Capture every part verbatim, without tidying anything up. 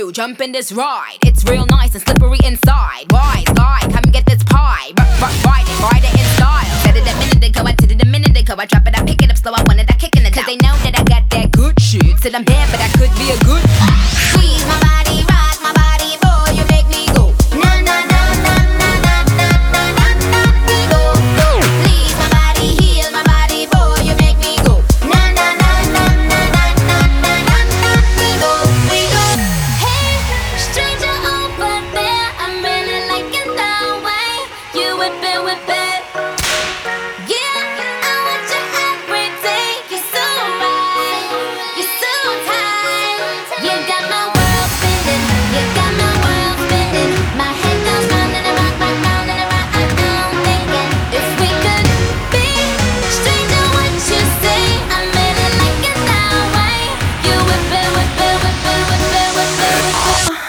you, jump in this ride. It's real nice and slippery inside. Wise guy, come get this pie. R- r- ride it, ride it in style. Said it a minute ago, I did it a minute ago. I drop it, I pick it up slow, I wanted that kick in it. Cause they know that I got that good shit. Said I'm bad, but I could be a good. Squeeze my body, rock my body, boy, you make me go. Na na na na na na na na na na me go. Go. Please my body, heal my body, boy, you make me go. Na na na na na na na na na na me go. We go. Hey, stranger over there, I'm really liking the way you whip it, whip it. Yeah, I want you every day. You're so right, you're so tight. You got my world spinning, you got my world spinning. My head goes round and around, round, round and around. I'm thinking if we could be stranger, what you say? I'm really liking that way you whip it, whip it, whip it, whip it, whip it, whip it.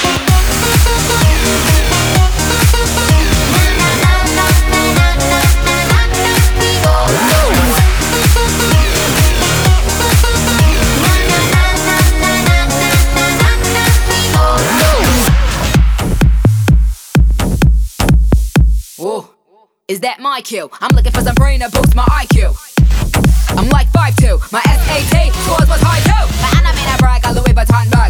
Whoa, is that my cue? I'm looking for some brain to boost my I Q. I'm like five two, my S A T scores was high too. My anime brag, got Louis Vuitton bag.